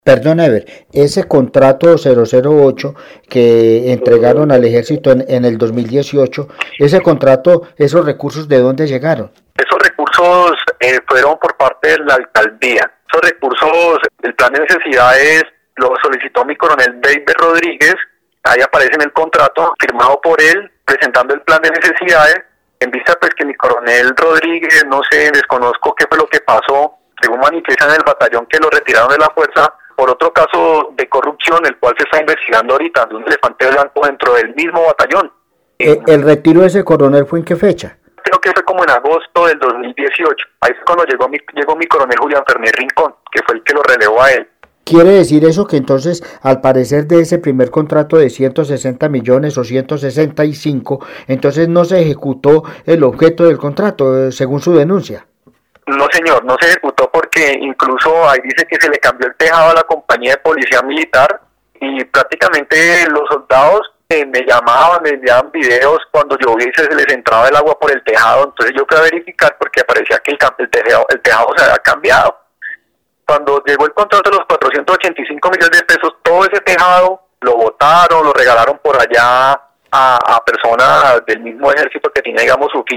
Perdón, Ever, ese contrato 008 que entregaron al ejército en el 2018, ese contrato, esos recursos, ¿de dónde llegaron? Esos recursos fueron por parte de la alcaldía. Esos recursos, el plan de necesidades lo solicitó mi coronel David Rodríguez. Ahí aparece en el contrato firmado por él, presentando el plan de necesidades, en vista pues que mi coronel Rodríguez, no sé, desconozco qué fue lo que pasó, según manifiestan en el batallón que lo retiraron de la fuerza, por otro caso de corrupción, el cual se está investigando ahorita, de un elefante blanco dentro del mismo batallón. ¿El retiro de ese coronel fue en qué fecha? Creo que fue como en agosto del 2018. Ahí fue cuando llegó mi coronel Julián Fernández Rincón, que fue el que lo relevó a él. ¿Quiere decir eso que entonces, al parecer de ese primer contrato de 160 millones o 165, entonces no se ejecutó el objeto del contrato, según su denuncia? No, señor, no se ejecutó porque incluso ahí dice que se le cambió el tejado a la compañía de policía militar y prácticamente los soldados me llamaban, me enviaban videos cuando llovía y se les entraba el agua por el tejado. Entonces yo fui a verificar porque parecía que el tejado se había cambiado. Cuando llegó el contrato de los 485 millones de pesos, todo ese tejado lo botaron, lo regalaron por allá a personas del mismo ejército que tiene, digamos, su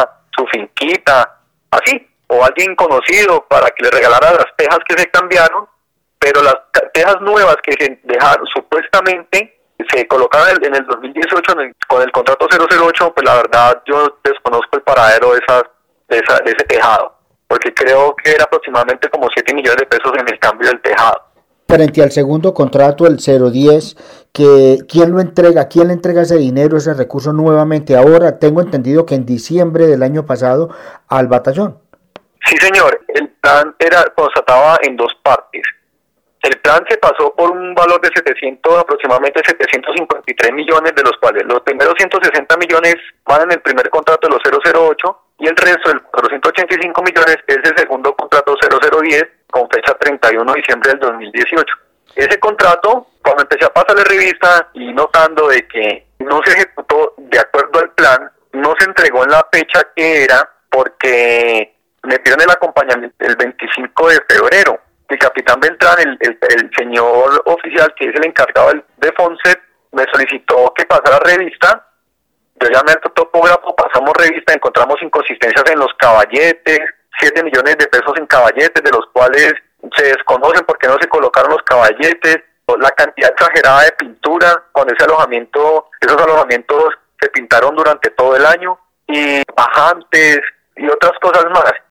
finquita, así, o alguien conocido para que le regalara las tejas que se cambiaron, pero las tejas nuevas que se dejaron supuestamente se colocaron en el 2018 con el contrato 008, pues la verdad yo desconozco el paradero de ese tejado, porque creo que era aproximadamente como 7 millones de pesos en el cambio del tejado. Frente al segundo contrato, el 010, ¿quién lo entrega? ¿Quién le entrega ese dinero, ese recurso nuevamente? Ahora tengo entendido que en diciembre del año pasado al batallón. Sí, señor, el plan constataba en dos partes. El plan se pasó por un valor de aproximadamente 753 millones, de los cuales los primeros 160 millones van en el primer contrato de los 008 y el resto, del 485 millones, es el segundo contrato 0010 con fecha 31 de diciembre del 2018. Ese contrato, cuando empecé a pasarle revista y notando de que no se ejecutó de acuerdo al plan, no se entregó en la fecha que era porque me pidieron el acompañamiento el 25 de febrero. El capitán Beltrán, el señor oficial que es el encargado de Fonset, me solicitó que pasara revista. Yo llamé al topógrafo, pasamos revista, encontramos inconsistencias en los caballetes, 7 millones de pesos en caballetes, de los cuales se desconocen porque no se colocaron los caballetes, la cantidad exagerada de pintura, con esos alojamientos se pintaron durante todo el año, y bajantes y otras cosas más.